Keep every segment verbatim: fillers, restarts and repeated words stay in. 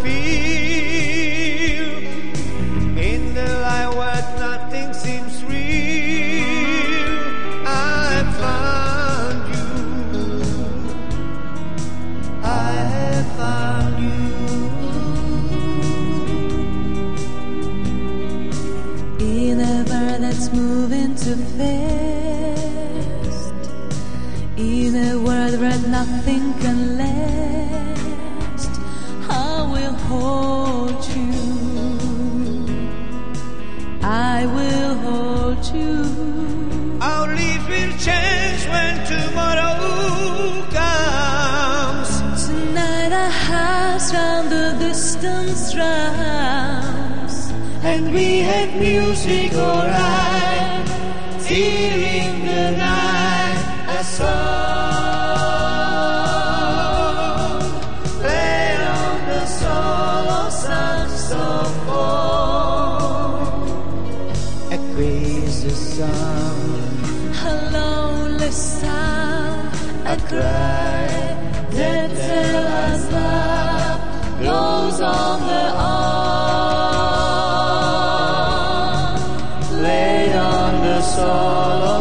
feel in the light where nothing seems real. I found you, I have found you. In a world that's moving too fast, in a world where nothing can last, I will hold you, I will hold you. Our leaves will change when tomorrow comes. Tonight our hearts round the distance drums, And we have music alright, till in the night a song play on the solo saxophone. A crazy sound, a lonely sound, a cry that tells us love goes on the on. play on the solo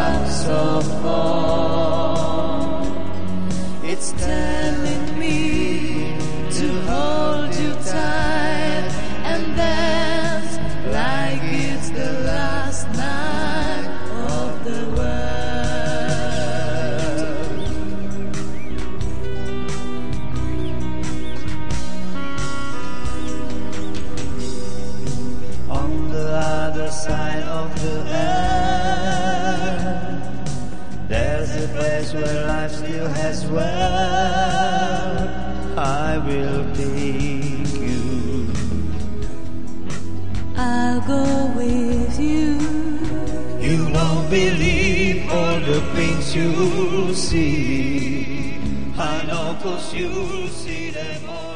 saxophone. It's telling me to hold you tight and dance like it's the last night of the world. On the other side of the earth, there's a place where life still has worth. I will take you. I'll go with you. You won't believe all the things you'll see. I know 'cause you'll see them all.